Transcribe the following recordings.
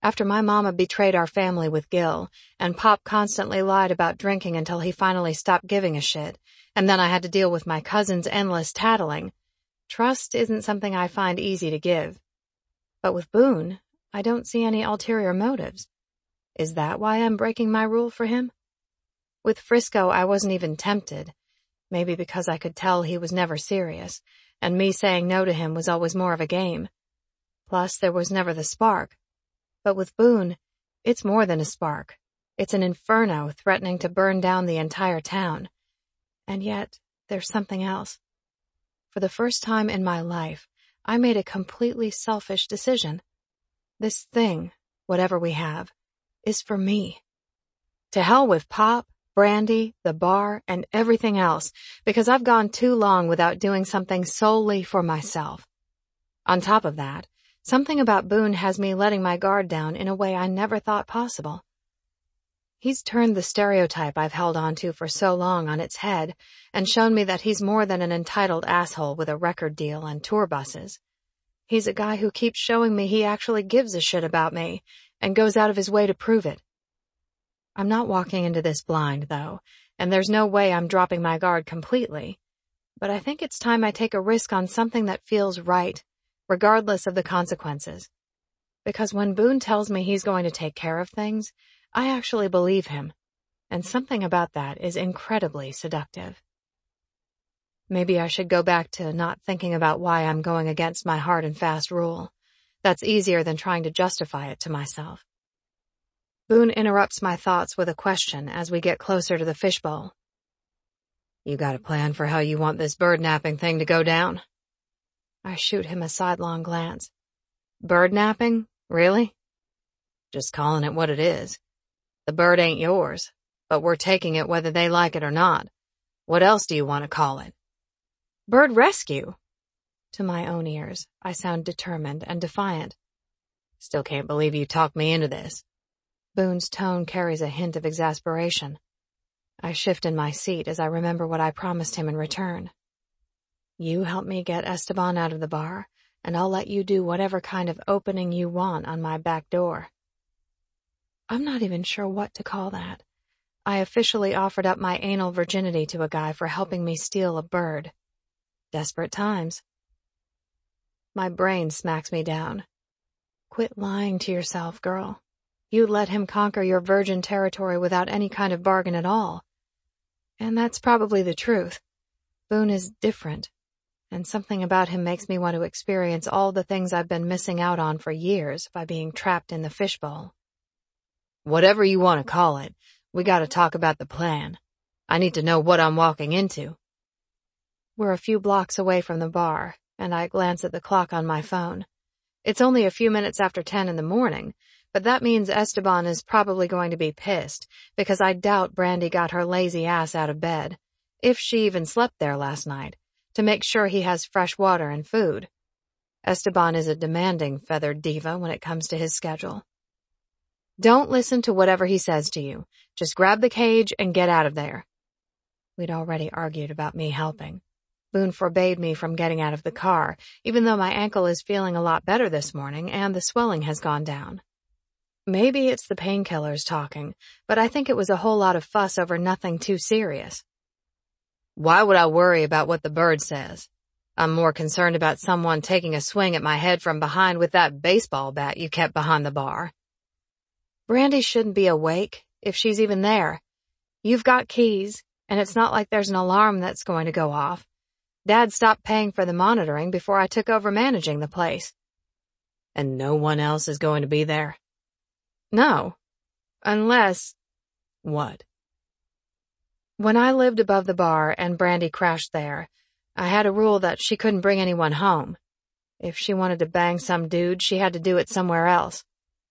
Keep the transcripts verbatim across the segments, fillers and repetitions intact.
After my mama betrayed our family with Gil, and Pop constantly lied about drinking until he finally stopped giving a shit, and then I had to deal with my cousin's endless tattling, trust isn't something I find easy to give. But with Boone, I don't see any ulterior motives. Is that why I'm breaking my rule for him? With Frisco, I wasn't even tempted, maybe because I could tell he was never serious, and me saying no to him was always more of a game. Plus, there was never the spark. But with Boone, it's more than a spark. It's an inferno threatening to burn down the entire town. And yet, there's something else. For the first time in my life, I made a completely selfish decision. This thing, whatever we have, is for me. To hell with Pop, Brandy, the bar, and everything else, because I've gone too long without doing something solely for myself. On top of that, something about Boone has me letting my guard down in a way I never thought possible. He's turned the stereotype I've held on to for so long on its head and shown me that he's more than an entitled asshole with a record deal and tour buses. He's a guy who keeps showing me he actually gives a shit about me and goes out of his way to prove it. I'm not walking into this blind, though, and there's no way I'm dropping my guard completely. But I think it's time I take a risk on something that feels right, regardless of the consequences. Because when Boone tells me he's going to take care of things, I actually believe him, and something about that is incredibly seductive. Maybe I should go back to not thinking about why I'm going against my hard and fast rule. That's easier than trying to justify it to myself. Boone interrupts my thoughts with a question as we get closer to the fishbowl. You got a plan for how you want this bird-napping thing to go down? I shoot him a sidelong glance. Bird-napping? Really? Just calling it what it is. The bird ain't yours, but we're taking it whether they like it or not. What else do you want to call it? Bird rescue. To my own ears, I sound determined and defiant. Still can't believe you talked me into this. Boone's tone carries a hint of exasperation. I shift in my seat as I remember what I promised him in return. You help me get Esteban out of the bar, and I'll let you do whatever kind of opening you want on my back door. I'm not even sure what to call that. I officially offered up my anal virginity to a guy for helping me steal a bird. Desperate times. My brain smacks me down. Quit lying to yourself, girl. You let him conquer your virgin territory without any kind of bargain at all. And that's probably the truth. Boone is different, and something about him makes me want to experience all the things I've been missing out on for years by being trapped in the fishbowl. Whatever you want to call it, we gotta talk about the plan. I need to know what I'm walking into. We're a few blocks away from the bar, and I glance at the clock on my phone. It's only a few minutes after ten in the morning, but that means Esteban is probably going to be pissed, because I doubt Brandy got her lazy ass out of bed, if she even slept there last night, to make sure he has fresh water and food. Esteban is a demanding feathered diva when it comes to his schedule. Don't listen to whatever he says to you. Just grab the cage and get out of there. We'd already argued about me helping. Boone forbade me from getting out of the car, even though my ankle is feeling a lot better this morning and the swelling has gone down. Maybe it's the painkillers talking, but I think it was a whole lot of fuss over nothing too serious. Why would I worry about what the bird says? I'm more concerned about someone taking a swing at my head from behind with that baseball bat you kept behind the bar. Brandy shouldn't be awake, if she's even there. You've got keys, and it's not like there's an alarm that's going to go off. Dad stopped paying for the monitoring before I took over managing the place. And no one else is going to be there? No. Unless... What? When I lived above the bar and Brandy crashed there, I had a rule that she couldn't bring anyone home. If she wanted to bang some dude, she had to do it somewhere else.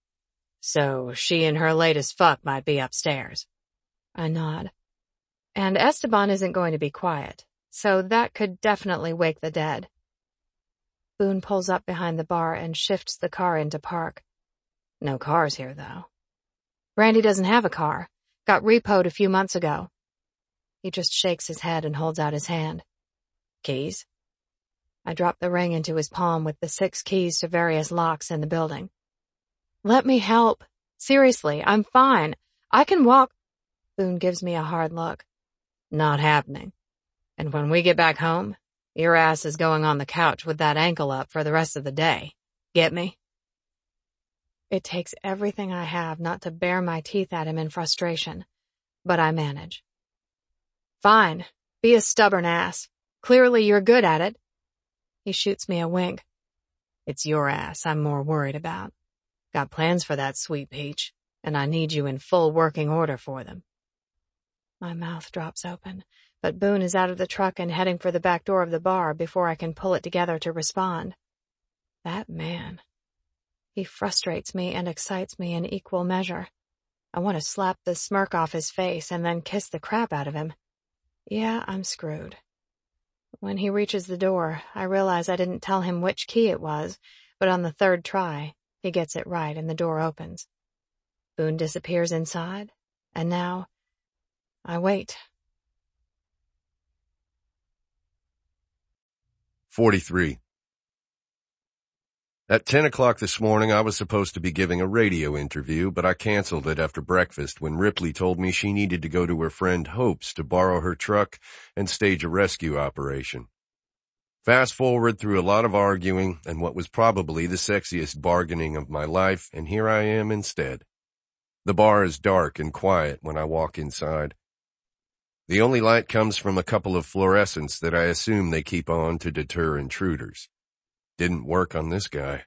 So she and her latest fuck might be upstairs. I nod. And Esteban isn't going to be quiet, so that could definitely wake the dead. Boone pulls up behind the bar and shifts the car into park. No cars here, though. Brandy doesn't have a car. Got repoed a few months ago. He just shakes his head and holds out his hand. Keys? I drop the ring into his palm with the six keys to various locks in the building. Let me help. Seriously, I'm fine. I can walk. Boone gives me a hard look. Not happening. And when we get back home, your ass is going on the couch with that ankle up for the rest of the day. Get me? It takes everything I have not to bare my teeth at him in frustration, but I manage. Fine. Be a stubborn ass. Clearly you're good at it. He shoots me a wink. It's your ass I'm more worried about. Got plans for that sweet peach, and I need you in full working order for them. My mouth drops open, but Boone is out of the truck and heading for the back door of the bar before I can pull it together to respond. That man. He frustrates me and excites me in equal measure. I want to slap the smirk off his face and then kiss the crap out of him. Yeah, I'm screwed. When he reaches the door, I realize I didn't tell him which key it was, but on the third try, he gets it right and the door opens. Boone disappears inside, and now I wait. forty-three. At ten o'clock this morning, I was supposed to be giving a radio interview, but I canceled it after breakfast when Ripley told me she needed to go to her friend Hope's to borrow her truck and stage a rescue operation. Fast forward through a lot of arguing and what was probably the sexiest bargaining of my life, and here I am instead. The bar is dark and quiet when I walk inside. The only light comes from a couple of fluorescents that I assume they keep on to deter intruders. Didn't work on this guy.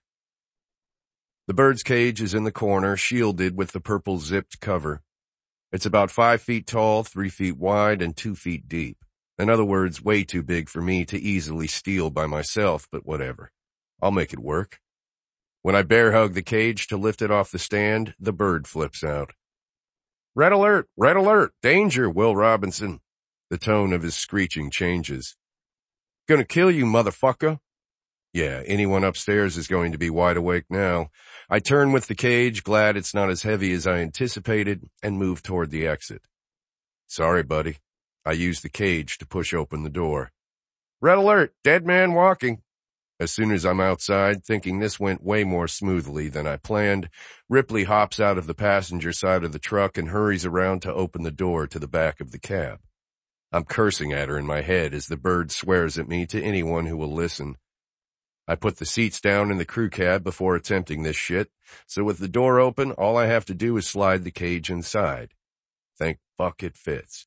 The bird's cage is in the corner, shielded with the purple zipped cover. It's about five feet tall, three feet wide, and two feet deep. In other words, way too big for me to easily steal by myself, but whatever. I'll make it work. When I bear hug the cage to lift it off the stand, the bird flips out. Red alert! Red alert! Danger, Will Robinson! The tone of his screeching changes. Gonna kill you, motherfucker! Yeah, anyone upstairs is going to be wide awake now. I turn with the cage, glad it's not as heavy as I anticipated, and move toward the exit. Sorry, buddy. I use the cage to push open the door. Red alert! Dead man walking! As soon as I'm outside, thinking this went way more smoothly than I planned, Ripley hops out of the passenger side of the truck and hurries around to open the door to the back of the cab. I'm cursing at her in my head as the bird swears at me to anyone who will listen. I put the seats down in the crew cab before attempting this shit, so with the door open, all I have to do is slide the cage inside. Thank fuck it fits.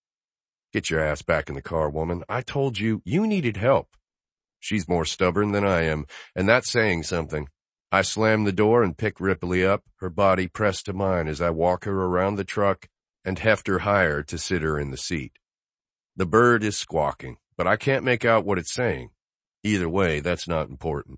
Get your ass back in the car, woman. I told you, you needed help. She's more stubborn than I am, and that's saying something. I slam the door and pick Ripley up, her body pressed to mine as I walk her around the truck and heft her higher to sit her in the seat. The bird is squawking, but I can't make out what it's saying. Either way, that's not important.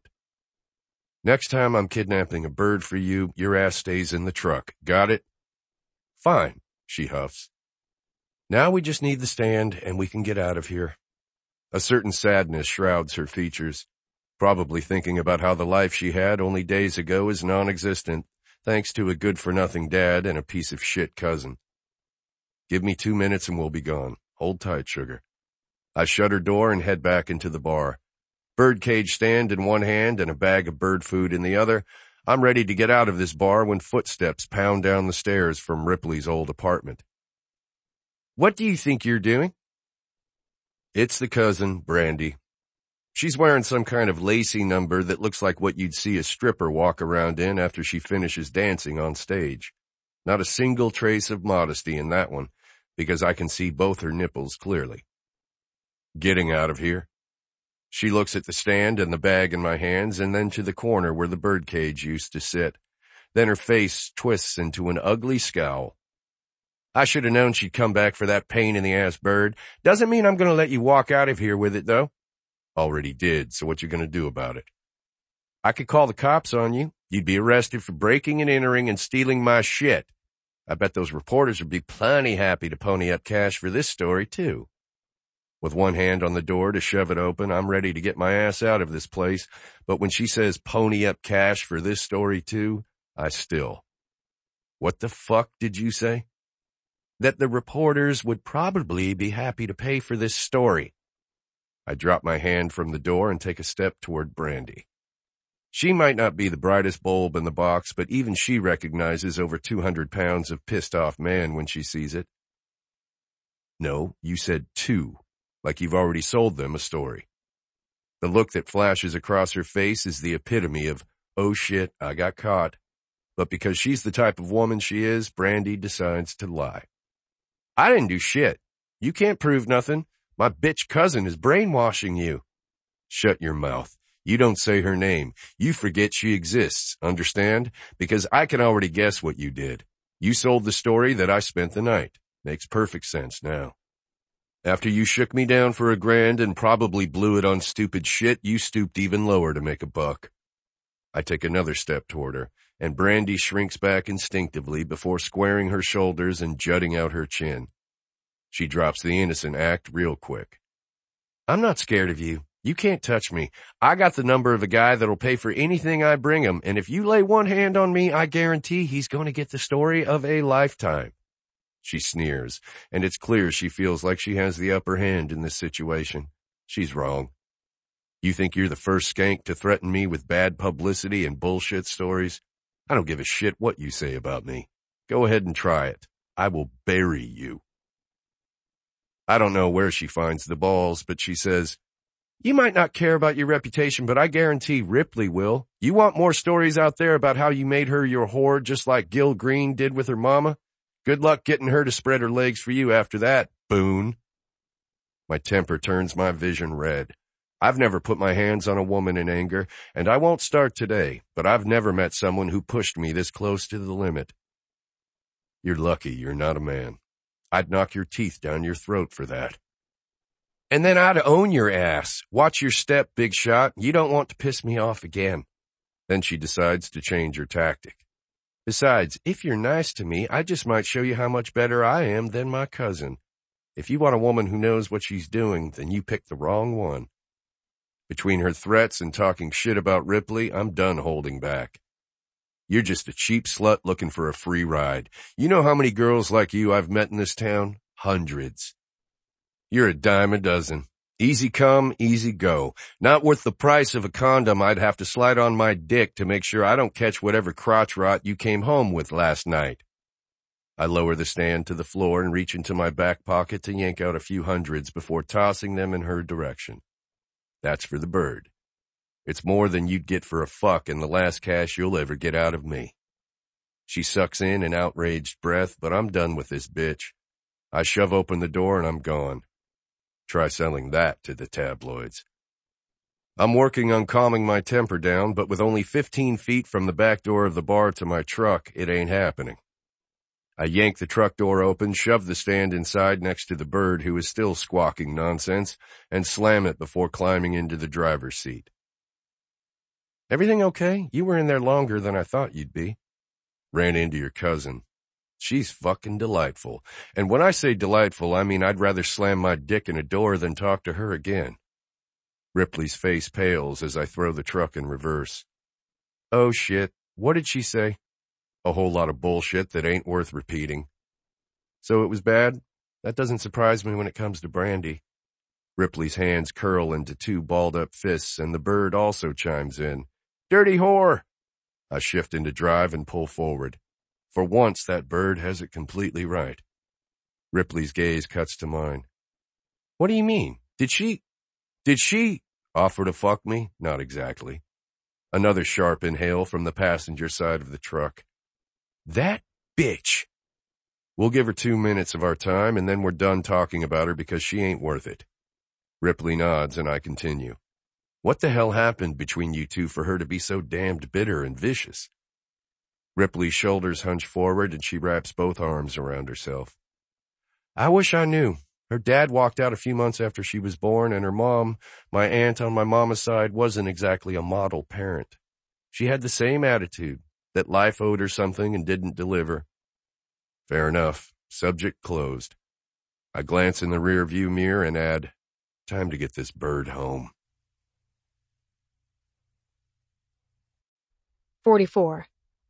Next time I'm kidnapping a bird for you, your ass stays in the truck. Got it? Fine, she huffs. Now we just need the stand and we can get out of here. A certain sadness shrouds her features, probably thinking about how the life she had only days ago is non-existent, thanks to a good-for-nothing dad and a piece of shit cousin. Give me two minutes and we'll be gone. Hold tight, sugar. I shut her door and head back into the bar. Birdcage stand in one hand and a bag of bird food in the other. I'm ready to get out of this bar when footsteps pound down the stairs from Ripley's old apartment. What do you think you're doing? It's the cousin, Brandy. She's wearing some kind of lacy number that looks like what you'd see a stripper walk around in after she finishes dancing on stage. Not a single trace of modesty in that one, because I can see both her nipples clearly. Getting out of here. She looks at the stand and the bag in my hands and then to the corner where the birdcage used to sit. Then her face twists into an ugly scowl. I should have known she'd come back for that pain-in-the-ass bird. Doesn't mean I'm going to let you walk out of here with it, though. Already did, so what you going to do about it? I could call the cops on you. You'd be arrested for breaking and entering and stealing my shit. I bet those reporters would be plenty happy to pony up cash for this story, too. With one hand on the door to shove it open, I'm ready to get my ass out of this place, but when she says pony up cash for this story, too, I still. What the fuck did you say? That the reporters would probably be happy to pay for this story. I drop my hand from the door and take a step toward Brandy. She might not be the brightest bulb in the box, but even she recognizes over two hundred pounds of pissed-off man when she sees it. No, you said two, like you've already sold them a story. The look that flashes across her face is the epitome of, oh shit, I got caught. But because she's the type of woman she is, Brandy decides to lie. I didn't do shit. You can't prove nothing. My bitch cousin is brainwashing you. Shut your mouth. You don't say her name. You forget she exists, understand? Because I can already guess what you did. You sold the story that I spent the night. Makes perfect sense now. After you shook me down for a grand and probably blew it on stupid shit, you stooped even lower to make a buck. I take another step toward her, and Brandy shrinks back instinctively before squaring her shoulders and jutting out her chin. She drops the innocent act real quick. I'm not scared of you. You can't touch me. I got the number of a guy that'll pay for anything I bring him, and if you lay one hand on me, I guarantee he's going to get the story of a lifetime. She sneers, and it's clear she feels like she has the upper hand in this situation. She's wrong. You think you're the first skank to threaten me with bad publicity and bullshit stories? I don't give a shit what you say about me. Go ahead and try it. I will bury you. I don't know where she finds the balls, but she says, you might not care about your reputation, but I guarantee Ripley will. You want more stories out there about how you made her your whore just like Gil Green did with her mama? Good luck getting her to spread her legs for you after that, Boone. My temper turns my vision red. I've never put my hands on a woman in anger, and I won't start today, but I've never met someone who pushed me this close to the limit. You're lucky you're not a man. I'd knock your teeth down your throat for that. And then I'd own your ass. Watch your step, big shot. You don't want to piss me off again. Then she decides to change her tactic. Besides, if you're nice to me, I just might show you how much better I am than my cousin. If you want a woman who knows what she's doing, then you picked the wrong one. Between her threats and talking shit about Ripley, I'm done holding back. You're just a cheap slut looking for a free ride. You know how many girls like you I've met in this town? Hundreds. You're a dime a dozen. Easy come, easy go. Not worth the price of a condom I'd have to slide on my dick to make sure I don't catch whatever crotch rot you came home with last night. I lower the stand to the floor and reach into my back pocket to yank out a few hundreds before tossing them in her direction. That's for the bird. It's more than you'd get for a fuck and the last cash you'll ever get out of me. She sucks in an outraged breath, but I'm done with this bitch. I shove open the door and I'm gone. Try selling that to the tabloids. I'm working on calming my temper down, but with only fifteen feet from the back door of the bar to my truck, it ain't happening. I yank the truck door open, shove the stand inside next to the bird who is still squawking nonsense, and slam it before climbing into the driver's seat. Everything okay? You were in there longer than I thought you'd be. Ran into your cousin. She's fucking delightful. And when I say delightful, I mean I'd rather slam my dick in a door than talk to her again. Ripley's face pales as I throw the truck in reverse. Oh shit, what did she say? A whole lot of bullshit that ain't worth repeating. So it was bad? That doesn't surprise me when it comes to Brandy. Ripley's hands curl into two balled-up fists, and the bird also chimes in. Dirty whore! I shift into drive and pull forward. For once, that bird has it completely right. Ripley's gaze cuts to mine. What do you mean? Did she... Did she... offer to fuck me? Not exactly. Another sharp inhale from the passenger side of the truck. That bitch! We'll give her two minutes of our time, and then we're done talking about her because she ain't worth it. Ripley nods, and I continue. What the hell happened between you two for her to be so damned bitter and vicious? Ripley's shoulders hunch forward, and she wraps both arms around herself. I wish I knew. Her dad walked out a few months after she was born, and her mom, my aunt on my mama's side, wasn't exactly a model parent. She had the same attitude, that life owed her something and didn't deliver. Fair enough. Subject closed. I glance in the rear view mirror and add, time to get this bird home. forty-four.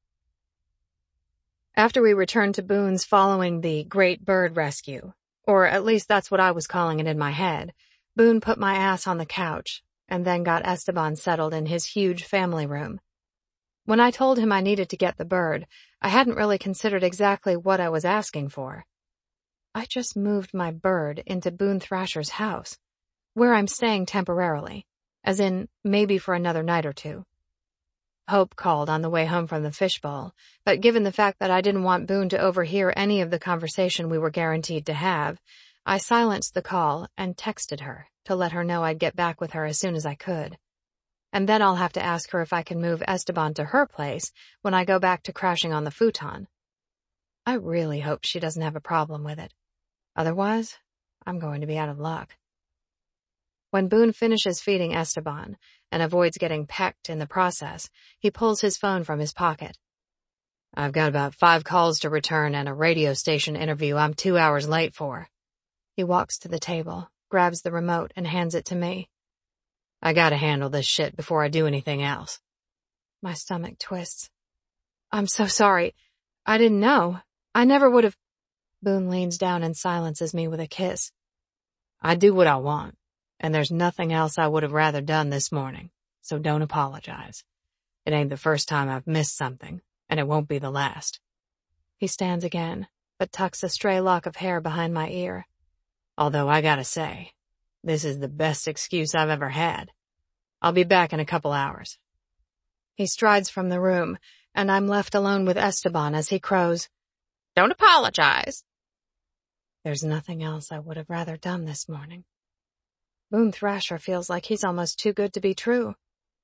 After we returned to Boone's following the Great Bird Rescue, or at least that's what I was calling it in my head, Boone put my ass on the couch, and then got Esteban settled in his huge family room. When I told him I needed to get the bird, I hadn't really considered exactly what I was asking for. I just moved my bird into Boone Thrasher's house, where I'm staying temporarily, as in maybe for another night or two. Hope called on the way home from the fishbowl, but given the fact that I didn't want Boone to overhear any of the conversation we were guaranteed to have, I silenced the call and texted her to let her know I'd get back with her as soon as I could. And then I'll have to ask her if I can move Esteban to her place when I go back to crashing on the futon. I really hope she doesn't have a problem with it. Otherwise, I'm going to be out of luck. When Boone finishes feeding Esteban and avoids getting pecked in the process, he pulls his phone from his pocket. I've got about five calls to return and a radio station interview I'm two hours late for. He walks to the table, grabs the remote, and hands it to me. I gotta handle this shit before I do anything else. My stomach twists. I'm so sorry. I didn't know. I never would have. Boone leans down and silences me with a kiss. I do what I want, and there's nothing else I would have rather done this morning, so don't apologize. It ain't the first time I've missed something, and it won't be the last. He stands again, but tucks a stray lock of hair behind my ear. Although I gotta say, this is the best excuse I've ever had. I'll be back in a couple hours. He strides from the room, and I'm left alone with Esteban as he crows, Don't apologize. There's nothing else I would have rather done this morning. Boone Thrasher feels like he's almost too good to be true.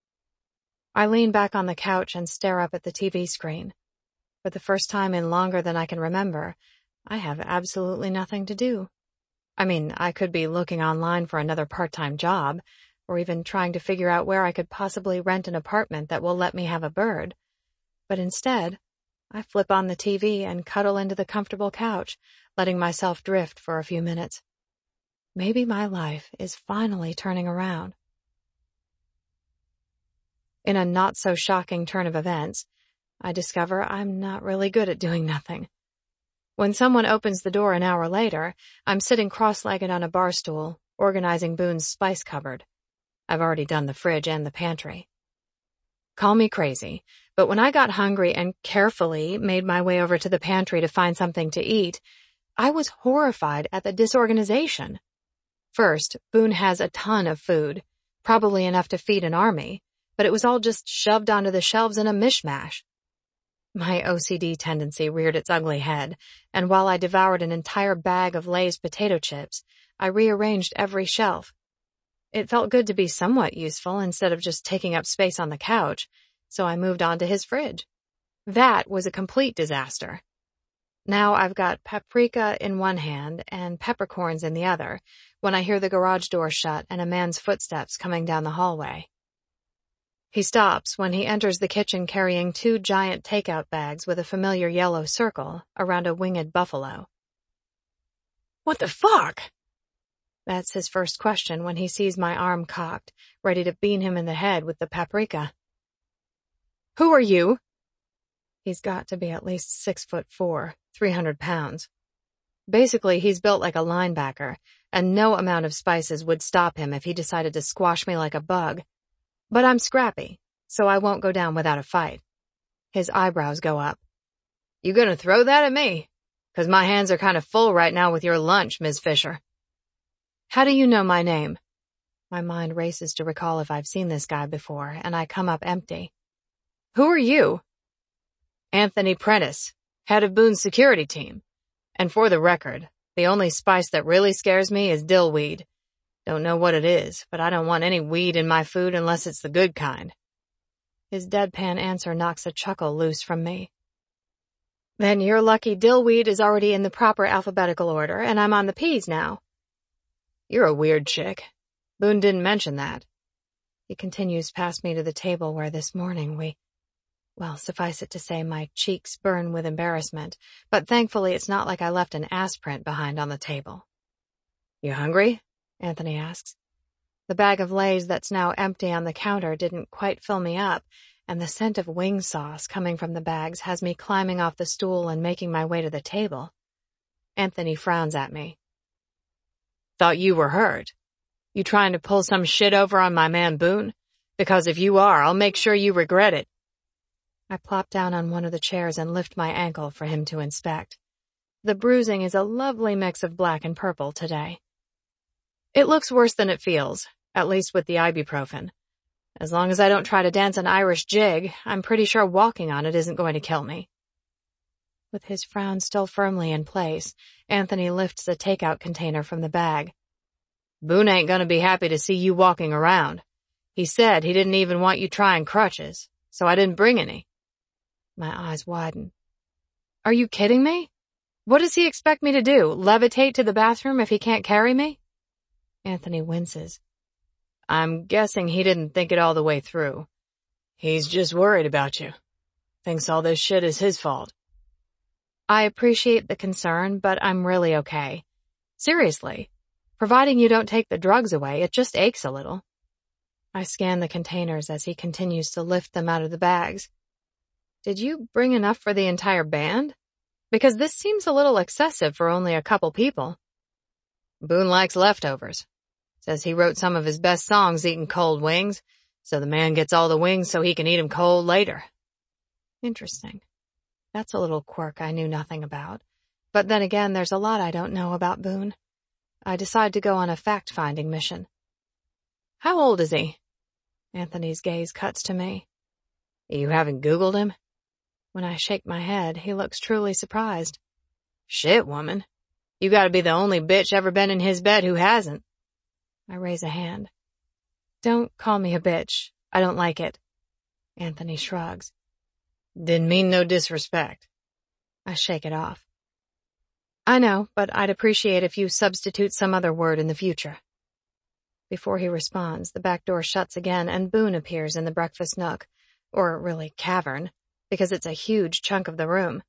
I lean back on the couch and stare up at the T V screen. For the first time in longer than I can remember, I have absolutely nothing to do. I mean, I could be looking online for another part-time job, or even trying to figure out where I could possibly rent an apartment that will let me have a bird. But instead, I flip on the T V and cuddle into the comfortable couch, letting myself drift for a few minutes. Maybe my life is finally turning around. In a not-so-shocking turn of events, I discover I'm not really good at doing nothing. When someone opens the door an hour later, I'm sitting cross-legged on a bar stool, organizing Boone's spice cupboard. I've already done the fridge and the pantry. Call me crazy, but when I got hungry and carefully made my way over to the pantry to find something to eat, I was horrified at the disorganization. First, Boone has a ton of food, probably enough to feed an army, but it was all just shoved onto the shelves in a mishmash. My O C D tendency reared its ugly head, and while I devoured an entire bag of Lay's potato chips, I rearranged every shelf. It felt good to be somewhat useful instead of just taking up space on the couch, so I moved on to his fridge. That was a complete disaster. Now I've got paprika in one hand and peppercorns in the other when I hear the garage door shut and a man's footsteps coming down the hallway. He stops when he enters the kitchen carrying two giant takeout bags with a familiar yellow circle around a winged buffalo. What the fuck? That's his first question when he sees my arm cocked, ready to bean him in the head with the paprika. Who are you? He's got to be at least six foot four, three hundred pounds. Basically, he's built like a linebacker, and no amount of spices would stop him if he decided to squash me like a bug. But I'm scrappy, so I won't go down without a fight. His eyebrows go up. You gonna throw that at me? 'Cause my hands are kind of full right now with your lunch, Miz Fisher. How do you know my name? My mind races to recall if I've seen this guy before, and I come up empty. Who are you? Anthony Prentice, head of Boone's security team. And for the record, the only spice that really scares me is dillweed. Don't know what it is, but I don't want any weed in my food unless it's the good kind. His deadpan answer knocks a chuckle loose from me. Then you're lucky dillweed is already in the proper alphabetical order, and I'm on the P's now. You're a weird chick. Boone didn't mention that. He continues past me to the table where this morning we... Well, suffice it to say my cheeks burn with embarrassment, but thankfully it's not like I left an ass print behind on the table. You hungry? Anthony asks. The bag of Lay's that's now empty on the counter didn't quite fill me up, and the scent of wing sauce coming from the bags has me climbing off the stool and making my way to the table. Anthony frowns at me. Thought you were hurt. You trying to pull some shit over on my man Boone? Because if you are, I'll make sure you regret it. I plop down on one of the chairs and lift my ankle for him to inspect. The bruising is a lovely mix of black and purple today. It looks worse than it feels, at least with the ibuprofen. As long as I don't try to dance an Irish jig, I'm pretty sure walking on it isn't going to kill me. With his frown still firmly in place, Anthony lifts a takeout container from the bag. Boone ain't gonna be happy to see you walking around. He said he didn't even want you trying crutches, so I didn't bring any. My eyes widen. Are you kidding me? What does he expect me to do, levitate to the bathroom if he can't carry me? Anthony winces. I'm guessing he didn't think it all the way through. He's just worried about you. Thinks all this shit is his fault. I appreciate the concern, but I'm really okay. Seriously. Providing you don't take the drugs away, it just aches a little. I scan the containers as he continues to lift them out of the bags. Did you bring enough for the entire band? Because this seems a little excessive for only a couple people. Boone likes leftovers. Says he wrote some of his best songs eating cold wings, so the man gets all the wings so he can eat them cold later. Interesting. That's a little quirk I knew nothing about. But then again, there's a lot I don't know about Boone. I decide to go on a fact-finding mission. How old is he? Anthony's gaze cuts to me. You haven't Googled him? When I shake my head, he looks truly surprised. Shit, woman. You gotta be the only bitch ever been in his bed who hasn't. I raise a hand. Don't call me a bitch. I don't like it. Anthony shrugs. Didn't mean no disrespect. I shake it off. I know, but I'd appreciate if you substitute some other word in the future. Before he responds, the back door shuts again and Boone appears in the breakfast nook, or really cavern, because it's a huge chunk of the room.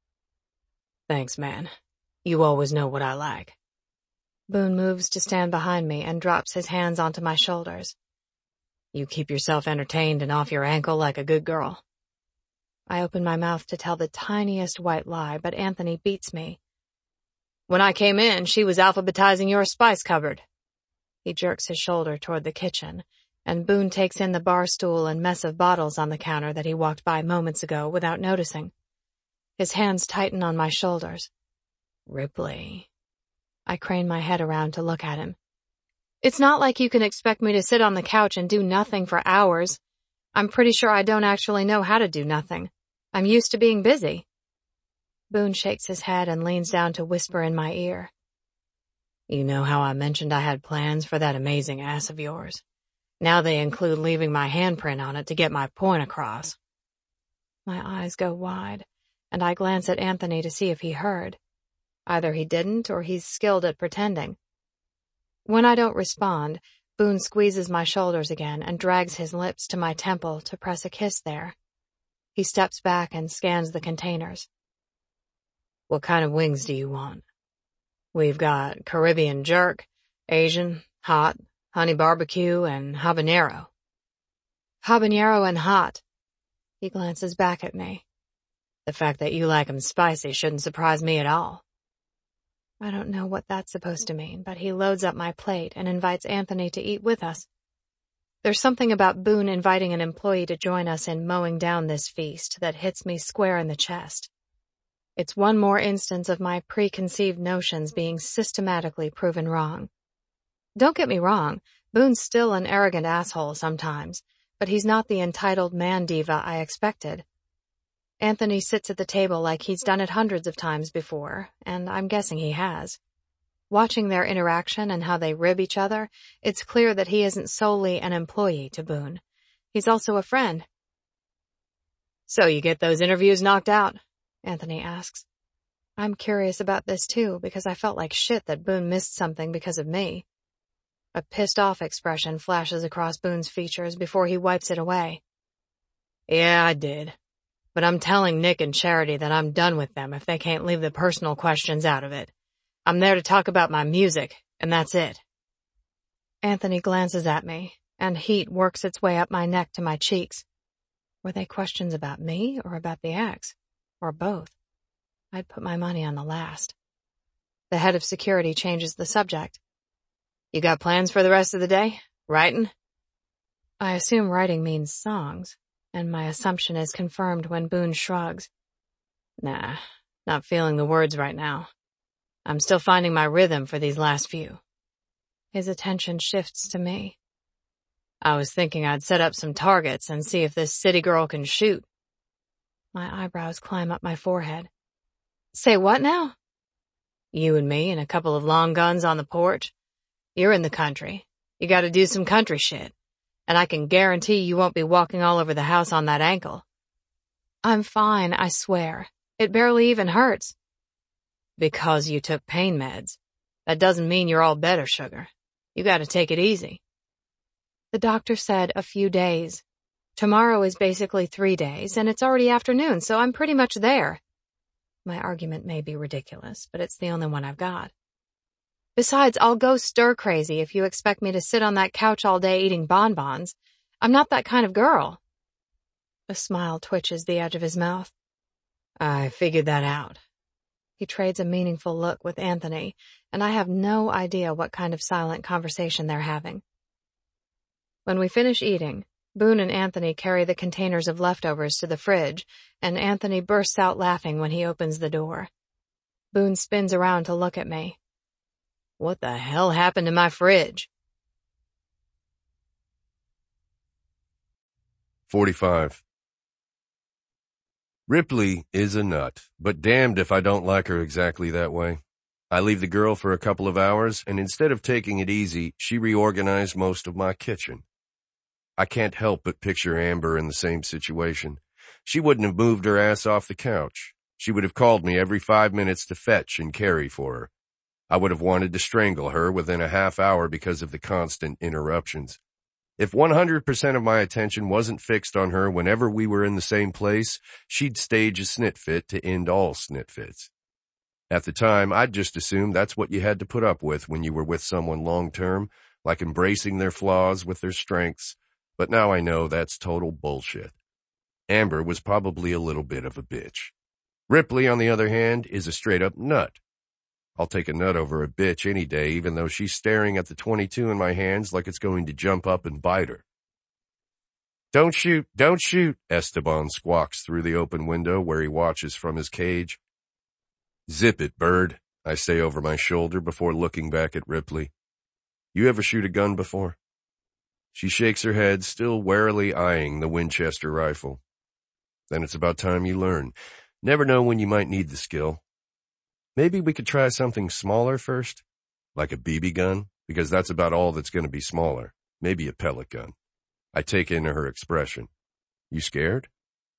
Thanks, man. You always know what I like. Boone moves to stand behind me and drops his hands onto my shoulders. You keep yourself entertained and off your ankle like a good girl. I open my mouth to tell the tiniest white lie, but Anthony beats me. When I came in, she was alphabetizing your spice cupboard. He jerks his shoulder toward the kitchen, and Boone takes in the bar stool and mess of bottles on the counter that he walked by moments ago without noticing. His hands tighten on my shoulders. Ripley. I crane my head around to look at him. It's not like you can expect me to sit on the couch and do nothing for hours. I'm pretty sure I don't actually know how to do nothing. I'm used to being busy. Boone shakes his head and leans down to whisper in my ear. You know how I mentioned I had plans for that amazing ass of yours? Now they include leaving my handprint on it to get my point across. My eyes go wide, and I glance at Anthony to see if he heard. Either he didn't or he's skilled at pretending. When I don't respond, Boone squeezes my shoulders again and drags his lips to my temple to press a kiss there. He steps back and scans the containers. What kind of wings do you want? We've got Caribbean jerk, Asian, hot, honey barbecue, and habanero. Habanero and hot. He glances back at me. The fact that you like 'em spicy shouldn't surprise me at all. I don't know what that's supposed to mean, but he loads up my plate and invites Anthony to eat with us. There's something about Boone inviting an employee to join us in mowing down this feast that hits me square in the chest. It's one more instance of my preconceived notions being systematically proven wrong. Don't get me wrong, Boone's still an arrogant asshole sometimes, but he's not the entitled man diva I expected. Anthony sits at the table like he's done it hundreds of times before, and I'm guessing he has. Watching their interaction and how they rib each other, it's clear that he isn't solely an employee to Boone. He's also a friend. So you get those interviews knocked out? Anthony asks. I'm curious about this too, because I felt like shit that Boone missed something because of me. A pissed-off expression flashes across Boone's features before he wipes it away. Yeah, I did. But I'm telling Nick and Charity that I'm done with them if they can't leave the personal questions out of it. I'm there to talk about my music, and that's it. Anthony glances at me, and heat works its way up my neck to my cheeks. Were they questions about me or about the ex? Or both? I'd put my money on the last. The head of security changes the subject. You got plans for the rest of the day? Writing? I assume writing means songs, and my assumption is confirmed when Boone shrugs. Nah, not feeling the words right now. I'm still finding my rhythm for these last few. His attention shifts to me. I was thinking I'd set up some targets and see if this city girl can shoot. My eyebrows climb up my forehead. Say what now? You and me and a couple of long guns on the porch. You're in the country. You gotta do some country shit. And I can guarantee you won't be walking all over the house on that ankle. I'm fine, I swear. It barely even hurts. Because you took pain meds. That doesn't mean you're all better, sugar. You gotta take it easy. The doctor said a few days. Tomorrow is basically three days, and it's already afternoon, so I'm pretty much there. My argument may be ridiculous, but it's the only one I've got. Besides, I'll go stir crazy if you expect me to sit on that couch all day eating bonbons. I'm not that kind of girl. A smile twitches the edge of his mouth. I figured that out. He trades a meaningful look with Anthony, and I have no idea what kind of silent conversation they're having. When we finish eating, Boone and Anthony carry the containers of leftovers to the fridge, and Anthony bursts out laughing when he opens the door. Boone spins around to look at me. What the hell happened to my fridge? forty-five. Ripley is a nut, but damned if I don't like her exactly that way. I leave the girl for a couple of hours, and instead of taking it easy, she reorganized most of my kitchen. I can't help but picture Amber in the same situation. She wouldn't have moved her ass off the couch. She would have called me every five minutes to fetch and carry for her. I would have wanted to strangle her within a half hour because of the constant interruptions. If one hundred percent of my attention wasn't fixed on her whenever we were in the same place, she'd stage a snit fit to end all snit fits. At the time, I'd just assumed that's what you had to put up with when you were with someone long-term, like embracing their flaws with their strengths, but now I know that's total bullshit. Amber was probably a little bit of a bitch. Ripley, on the other hand, is a straight-up nut. I'll take a nut over a bitch any day, even though she's staring at the twenty-two in my hands like it's going to jump up and bite her. Don't shoot, don't shoot, Esteban squawks through the open window where he watches from his cage. Zip it, bird, I say over my shoulder before looking back at Ripley. You ever shoot a gun before? She shakes her head, still warily eyeing the Winchester rifle. Then it's about time you learn. Never know when you might need the skill. Maybe we could try something smaller first, like a B B gun, because that's about all that's going to be smaller. Maybe a pellet gun. I take into her expression. You scared?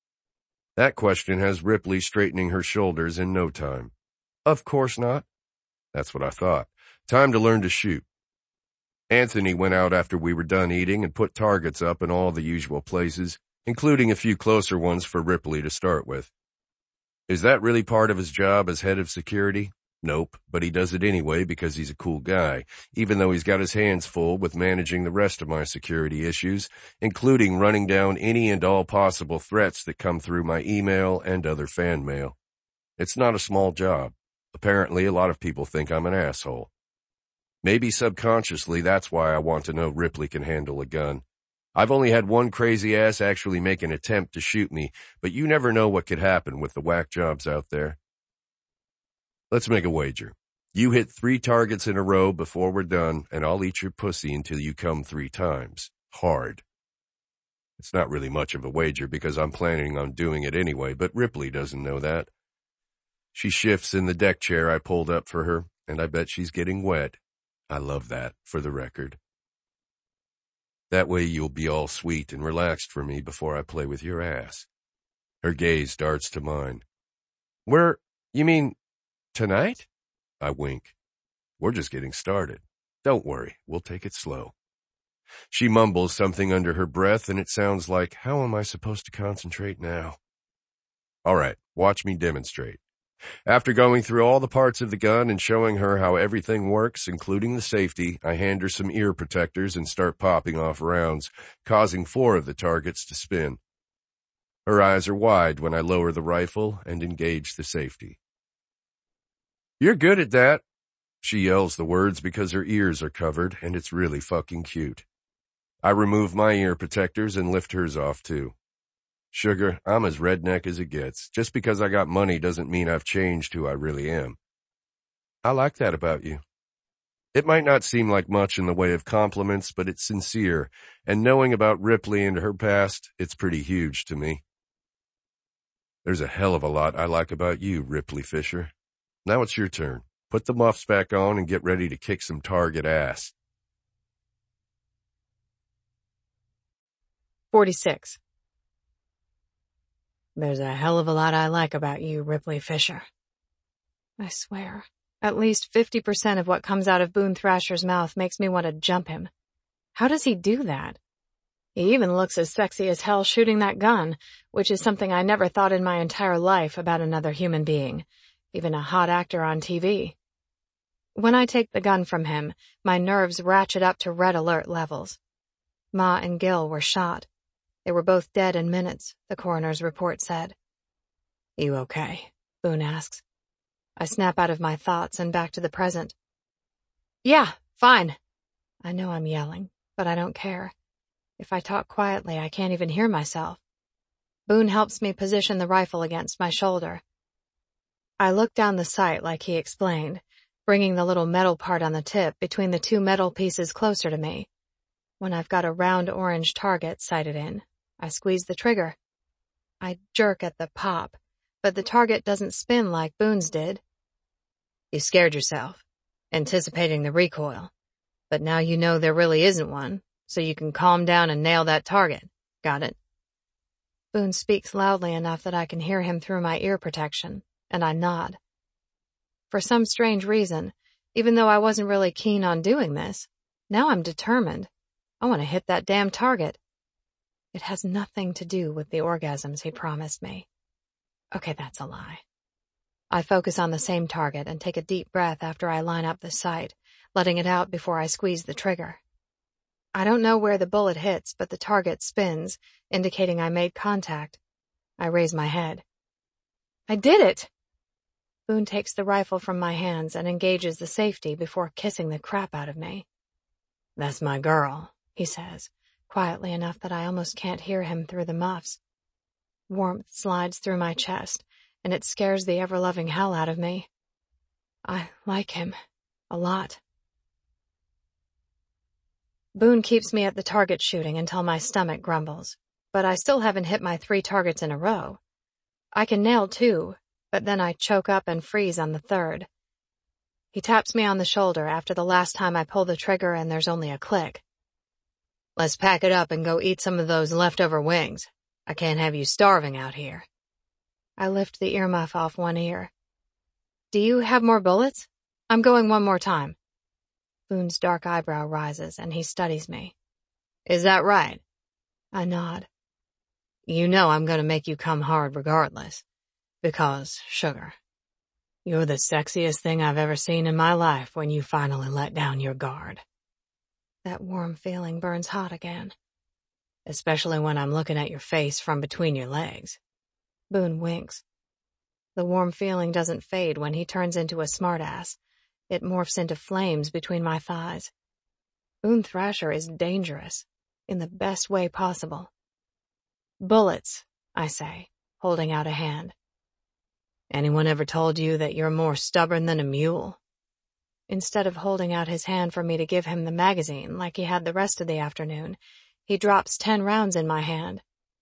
That question has Ripley straightening her shoulders in no time. Of course not. That's what I thought. Time to learn to shoot. Anthony went out after we were done eating and put targets up in all the usual places, including a few closer ones for Ripley to start with. Is that really part of his job as head of security? Nope, but he does it anyway because he's a cool guy, even though he's got his hands full with managing the rest of my security issues, including running down any and all possible threats that come through my email and other fan mail. It's not a small job. Apparently, a lot of people think I'm an asshole. Maybe subconsciously that's why I want to know Ripley can handle a gun. I've only had one crazy ass actually make an attempt to shoot me, but you never know what could happen with the whack jobs out there. Let's make a wager. You hit three targets in a row before we're done, and I'll eat your pussy until you come three times. Hard. It's not really much of a wager because I'm planning on doing it anyway, but Ripley doesn't know that. She shifts in the deck chair I pulled up for her, and I bet she's getting wet. I love that, for the record. That way you'll be all sweet and relaxed for me before I play with your ass. Her gaze darts to mine. We're, you mean, tonight? I wink. We're just getting started. Don't worry, we'll take it slow. She mumbles something under her breath, and it sounds like, how am I supposed to concentrate now? All right, watch me demonstrate. After going through all the parts of the gun and showing her how everything works, including the safety, I hand her some ear protectors and start popping off rounds, causing four of the targets to spin. Her eyes are wide when I lower the rifle and engage the safety. You're good at that. She yells the words because her ears are covered, and it's really fucking cute. I remove my ear protectors and lift hers off too. Sugar, I'm as redneck as it gets. Just because I got money doesn't mean I've changed who I really am. I like that about you. It might not seem like much in the way of compliments, but it's sincere, and knowing about Ripley and her past, it's pretty huge to me. There's a hell of a lot I like about you, Ripley Fisher. Now it's your turn. Put the muffs back on and get ready to kick some target ass. forty-six. There's a hell of a lot I like about you, Ripley Fisher. I swear, at least fifty percent of what comes out of Boone Thrasher's mouth makes me want to jump him. How does he do that? He even looks as sexy as hell shooting that gun, which is something I never thought in my entire life about another human being, even a hot actor on T V. When I take the gun from him, my nerves ratchet up to red alert levels. Ma and Gil were shot. They were both dead in minutes, the coroner's report said. You okay? Boone asks. I snap out of my thoughts and back to the present. Yeah, fine. I know I'm yelling, but I don't care. If I talk quietly, I can't even hear myself. Boone helps me position the rifle against my shoulder. I look down the sight like he explained, bringing the little metal part on the tip between the two metal pieces closer to me. When I've got a round orange target sighted in, I squeeze the trigger. I jerk at the pop, but the target doesn't spin like Boone's did. You scared yourself, anticipating the recoil. But now you know there really isn't one, so you can calm down and nail that target. Got it? Boone speaks loudly enough that I can hear him through my ear protection, and I nod. For some strange reason, even though I wasn't really keen on doing this, now I'm determined. I want to hit that damn target. It has nothing to do with the orgasms he promised me. Okay, that's a lie. I focus on the same target and take a deep breath after I line up the sight, letting it out before I squeeze the trigger. I don't know where the bullet hits, but the target spins, indicating I made contact. I raise my head. I did it! Boone takes the rifle from my hands and engages the safety before kissing the crap out of me. That's my girl, he says, quietly enough that I almost can't hear him through the muffs. Warmth slides through my chest, and it scares the ever-loving hell out of me. I like him. A lot. Boone keeps me at the target shooting until my stomach grumbles, but I still haven't hit my three targets in a row. I can nail two, but then I choke up and freeze on the third. He taps me on the shoulder after the last time I pull the trigger and there's only a click. Let's pack it up and go eat some of those leftover wings. I can't have you starving out here. I lift the earmuff off one ear. Do you have more bullets? I'm going one more time. Boone's dark eyebrow rises and he studies me. Is that right? I nod. You know I'm gonna make you come hard regardless. Because, sugar, you're the sexiest thing I've ever seen in my life when you finally let down your guard. That warm feeling burns hot again. Especially when I'm looking at your face from between your legs. Boone winks. The warm feeling doesn't fade when he turns into a smartass. It morphs into flames between my thighs. Boone Thrasher is dangerous, in the best way possible. Bullets, I say, holding out a hand. Anyone ever told you that you're more stubborn than a mule? Instead of holding out his hand for me to give him the magazine like he had the rest of the afternoon, he drops ten rounds in my hand.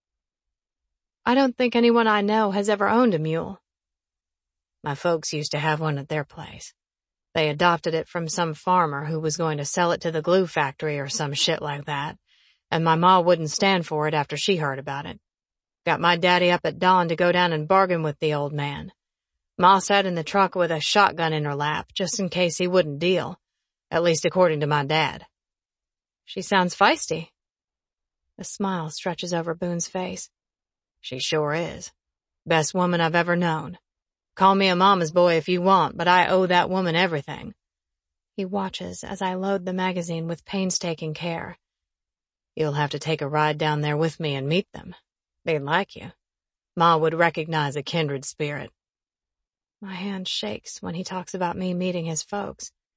I don't think anyone I know has ever owned a mule. My folks used to have one at their place. They adopted it from some farmer who was going to sell it to the glue factory or some shit like that, and my ma wouldn't stand for it after she heard about it. Got my daddy up at dawn to go down and bargain with the old man. Ma sat in the truck with a shotgun in her lap, just in case he wouldn't deal, at least according to my dad. She sounds feisty. A smile stretches over Boone's face. She sure is. Best woman I've ever known. Call me a mama's boy if you want, but I owe that woman everything. He watches as I load the magazine with painstaking care. You'll have to take a ride down there with me and meet them. They'd like you. Ma would recognize a kindred spirit. My hand shakes when he talks about me meeting his folks.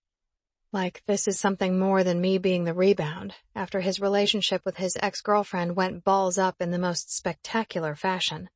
Like this is something more than me being the rebound, after his relationship with his ex-girlfriend went balls up in the most spectacular fashion.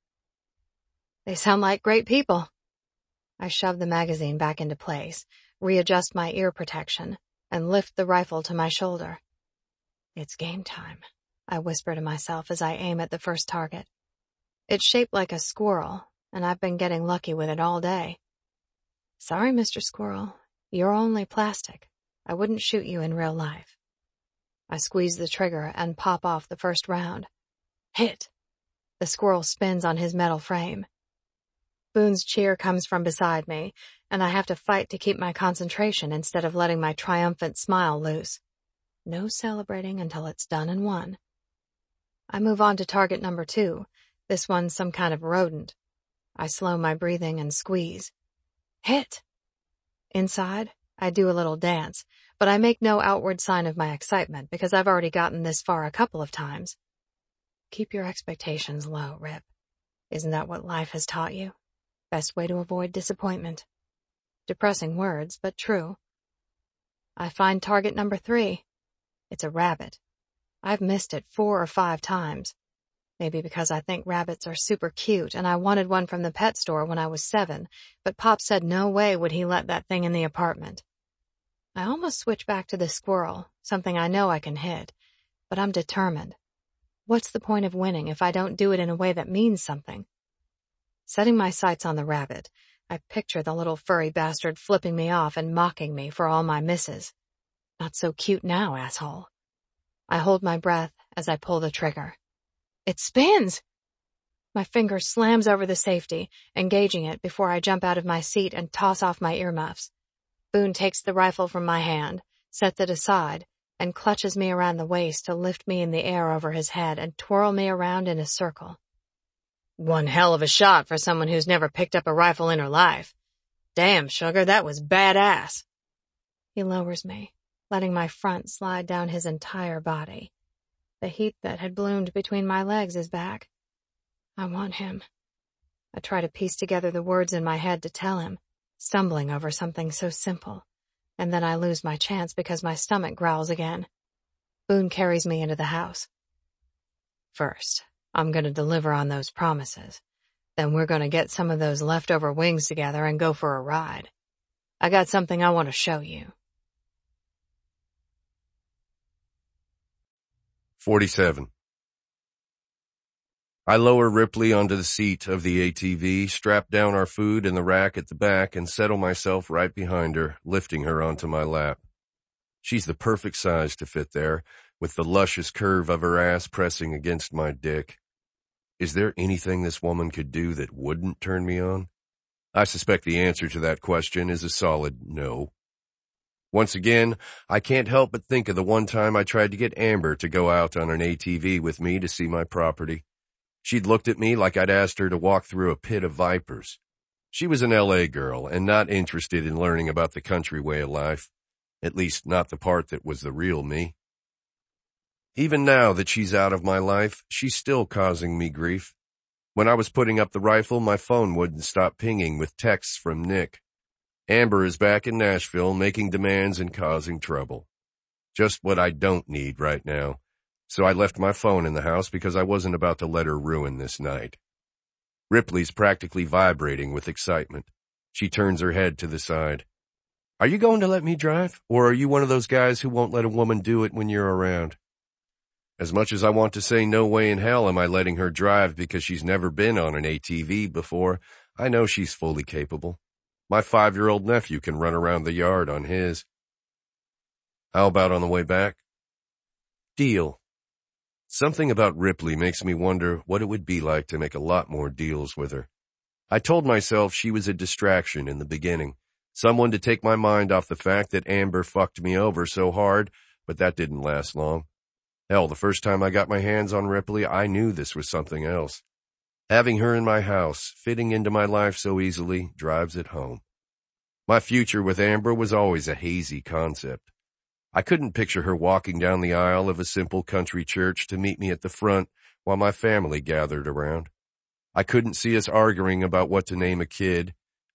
They sound like great people. I shove the magazine back into place, readjust my ear protection, and lift the rifle to my shoulder. It's game time, I whisper to myself as I aim at the first target. It's shaped like a squirrel, and I've been getting lucky with it all day. Sorry, Mister Squirrel, you're only plastic. I wouldn't shoot you in real life. I squeeze the trigger and pop off the first round. Hit! The squirrel spins on his metal frame. Boone's cheer comes from beside me, and I have to fight to keep my concentration instead of letting my triumphant smile loose. No celebrating until it's done and won. I move on to target number two. This one's some kind of rodent. I slow my breathing and squeeze. Hit! Inside, I do a little dance, but I make no outward sign of my excitement because I've already gotten this far a couple of times. Keep your expectations low, Rip. Isn't that what life has taught you? Best way to avoid disappointment. Depressing words, but true. I find target number three. It's a rabbit. I've missed it four or five times. Maybe because I think rabbits are super cute and I wanted one from the pet store when I was seven, but Pop said no way would he let that thing in the apartment. I almost switch back to the squirrel, something I know I can hit, but I'm determined. What's the point of winning if I don't do it in a way that means something? Setting my sights on the rabbit, I picture the little furry bastard flipping me off and mocking me for all my misses. Not so cute now, asshole. I hold my breath as I pull the trigger. It spins! My finger slams over the safety, engaging it before I jump out of my seat and toss off my earmuffs. Boone takes the rifle from my hand, sets it aside, and clutches me around the waist to lift me in the air over his head and twirl me around in a circle. One hell of a shot for someone who's never picked up a rifle in her life. Damn, sugar, that was badass. He lowers me, letting my front slide down his entire body. The heat that had bloomed between my legs is back. I want him. I try to piece together the words in my head to tell him, stumbling over something so simple, and then I lose my chance because my stomach growls again. Boone carries me into the house. First, I'm gonna deliver on those promises. Then we're gonna get some of those leftover wings together and go for a ride. I got something I want to show you. forty-seven. I lower Ripley onto the seat of the A T V, strap down our food in the rack at the back, and settle myself right behind her, lifting her onto my lap. She's the perfect size to fit there, with the luscious curve of her ass pressing against my dick. Is there anything this woman could do that wouldn't turn me on? I suspect the answer to that question is a solid no. Once again, I can't help but think of the one time I tried to get Amber to go out on an A T V with me to see my property. She'd looked at me like I'd asked her to walk through a pit of vipers. She was an L A girl and not interested in learning about the country way of life, at least not the part that was the real me. Even now that she's out of my life, she's still causing me grief. When I was putting up the rifle, my phone wouldn't stop pinging with texts from Nick. Amber is back in Nashville making demands and causing trouble. Just what I don't need right now. So I left my phone in the house because I wasn't about to let her ruin this night. Ripley's practically vibrating with excitement. She turns her head to the side. Are you going to let me drive? Or are you one of those guys who won't let a woman do it when you're around? As much as I want to say no way in hell am I letting her drive because she's never been on an A T V before, I know she's fully capable. My five-year-old nephew can run around the yard on his. How about on the way back? Deal. Something about Ripley makes me wonder what it would be like to make a lot more deals with her. I told myself she was a distraction in the beginning, someone to take my mind off the fact that Amber fucked me over so hard, but that didn't last long. Hell, the first time I got my hands on Ripley, I knew this was something else. Having her in my house, fitting into my life so easily, drives it home. My future with Amber was always a hazy concept. I couldn't picture her walking down the aisle of a simple country church to meet me at the front while my family gathered around. I couldn't see us arguing about what to name a kid,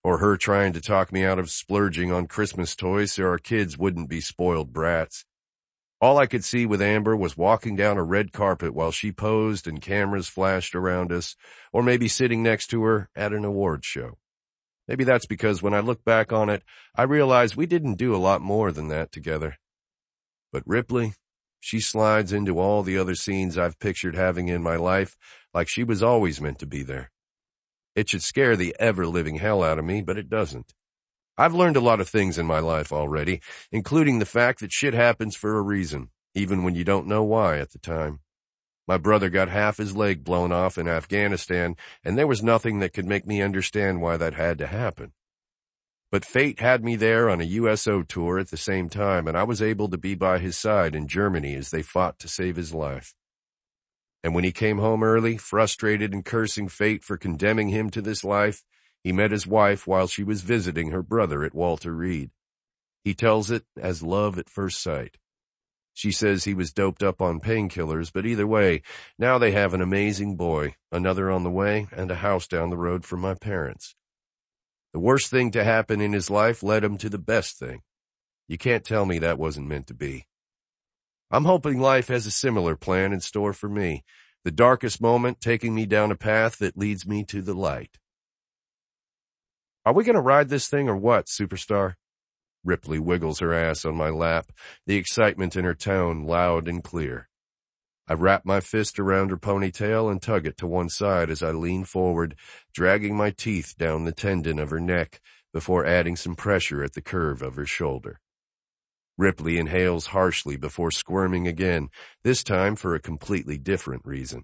or her trying to talk me out of splurging on Christmas toys so our kids wouldn't be spoiled brats. All I could see with Amber was walking down a red carpet while she posed and cameras flashed around us, or maybe sitting next to her at an awards show. Maybe that's because when I look back on it, I realize we didn't do a lot more than that together. But Ripley, she slides into all the other scenes I've pictured having in my life like she was always meant to be there. It should scare the ever-living hell out of me, but it doesn't. I've learned a lot of things in my life already, including the fact that shit happens for a reason, even when you don't know why at the time. My brother got half his leg blown off in Afghanistan, and there was nothing that could make me understand why that had to happen. But fate had me there on a U S O tour at the same time, and I was able to be by his side in Germany as they fought to save his life. And when he came home early, frustrated and cursing fate for condemning him to this life, he met his wife while she was visiting her brother at Walter Reed. He tells it as love at first sight. She says he was doped up on painkillers, but either way, now they have an amazing boy, another on the way, and a house down the road from my parents. The worst thing to happen in his life led him to the best thing. You can't tell me that wasn't meant to be. I'm hoping life has a similar plan in store for me, the darkest moment taking me down a path that leads me to the light. Are we going to ride this thing or what, superstar? Ripley wiggles her ass on my lap, the excitement in her tone loud and clear. I wrap my fist around her ponytail and tug it to one side as I lean forward, dragging my teeth down the tendon of her neck before adding some pressure at the curve of her shoulder. Ripley inhales harshly before squirming again, this time for a completely different reason.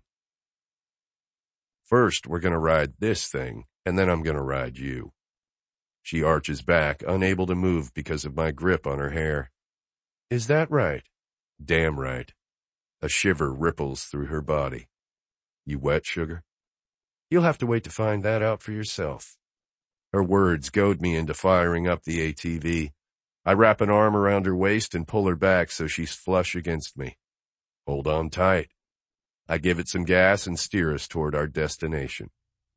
First, we're going to ride this thing, and then I'm going to ride you. She arches back, unable to move because of my grip on her hair. Is that right? Damn right. A shiver ripples through her body. You wet, sugar? You'll have to wait to find that out for yourself. Her words goad me into firing up the A T V. I wrap an arm around her waist and pull her back so she's flush against me. Hold on tight. I give it some gas and steer us toward our destination.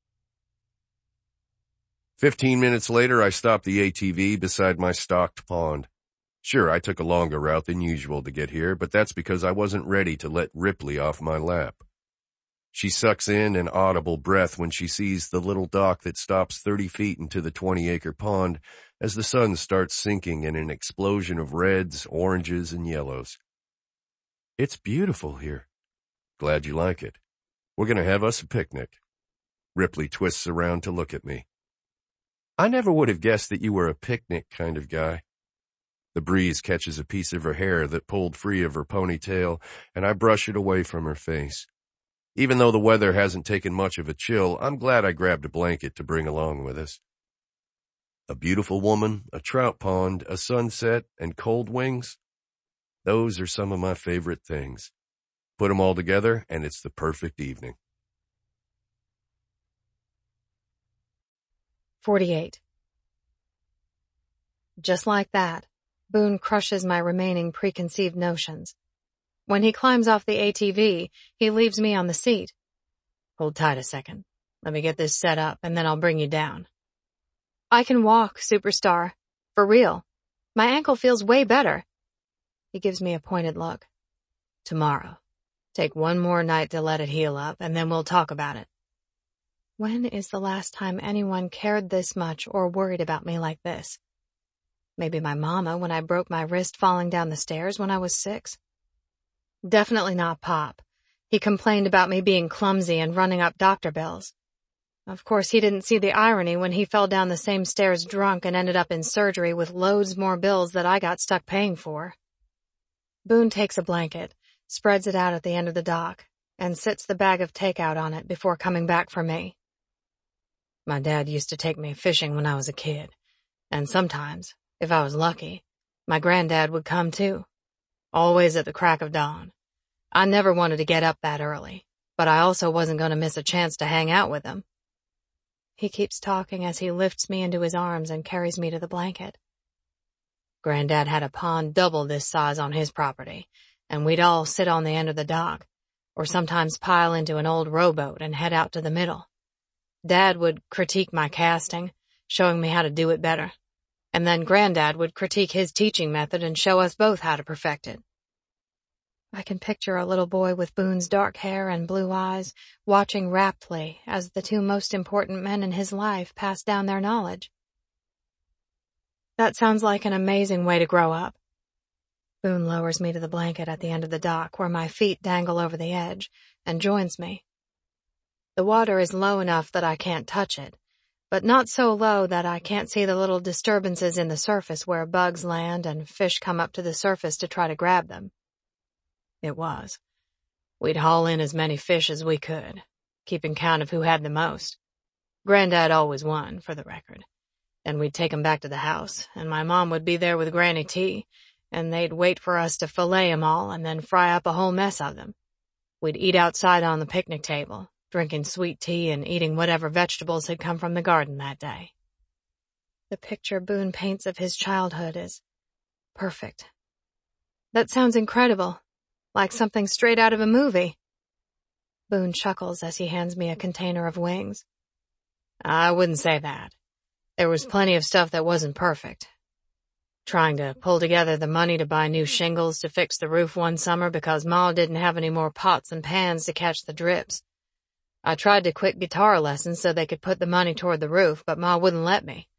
Fifteen minutes later, I stop the A T V beside my stocked pond. Sure, I took a longer route than usual to get here, but that's because I wasn't ready to let Ripley off my lap. She sucks in an audible breath when she sees the little dock that stops thirty feet into the twenty-acre pond as the sun starts sinking in an explosion of reds, oranges, and yellows. It's beautiful here. Glad you like it. We're going to have us a picnic. Ripley twists around to look at me. I never would have guessed that you were a picnic kind of guy. The breeze catches a piece of her hair that pulled free of her ponytail, and I brush it away from her face. Even though the weather hasn't taken much of a chill, I'm glad I grabbed a blanket to bring along with us. A beautiful woman, a trout pond, a sunset, and cold wings. Those are some of my favorite things. Put them all together, and it's the perfect evening. forty-eight. Just like that, Boone crushes my remaining preconceived notions. When he climbs off the A T V, he leaves me on the seat. Hold tight a second. Let me get this set up, and then I'll bring you down. I can walk, superstar. For real. My ankle feels way better. He gives me a pointed look. Tomorrow. Take one more night to let it heal up, and then we'll talk about it. When is the last time anyone cared this much or worried about me like this? Maybe my mama when I broke my wrist falling down the stairs when I was six. Definitely not Pop. He complained about me being clumsy and running up doctor bills. Of course, he didn't see the irony when he fell down the same stairs drunk and ended up in surgery with loads more bills that I got stuck paying for. Boone takes a blanket, spreads it out at the end of the dock, and sits the bag of takeout on it before coming back for me. My dad used to take me fishing when I was a kid, and sometimes, if I was lucky, my granddad would come too. Always at the crack of dawn. I never wanted to get up that early, but I also wasn't going to miss a chance to hang out with him. He keeps talking as he lifts me into his arms and carries me to the blanket. Granddad had a pond double this size on his property, and we'd all sit on the end of the dock, or sometimes pile into an old rowboat and head out to the middle. Dad would critique my casting, showing me how to do it better. And then Granddad would critique his teaching method and show us both how to perfect it. I can picture a little boy with Boone's dark hair and blue eyes watching raptly as the two most important men in his life passed down their knowledge. That sounds like an amazing way to grow up. Boone lowers me to the blanket at the end of the dock where my feet dangle over the edge and joins me. The water is low enough that I can't touch it, but not so low that I can't see the little disturbances in the surface where bugs land and fish come up to the surface to try to grab them. It was. We'd haul in as many fish as we could, keeping count of who had the most. Granddad always won, for the record. Then we'd take 'em back to the house, and my mom would be there with Granny T, and they'd wait for us to fillet 'em all and then fry up a whole mess of them. We'd eat outside on the picnic table, drinking sweet tea and eating whatever vegetables had come from the garden that day. The picture Boone paints of his childhood is perfect. That sounds incredible. Like something straight out of a movie. Boone chuckles as he hands me a container of wings. I wouldn't say that. There was plenty of stuff that wasn't perfect. Trying to pull together the money to buy new shingles to fix the roof one summer because Ma didn't have any more pots and pans to catch the drips. I tried to quit guitar lessons so they could put the money toward the roof, but Ma wouldn't let me.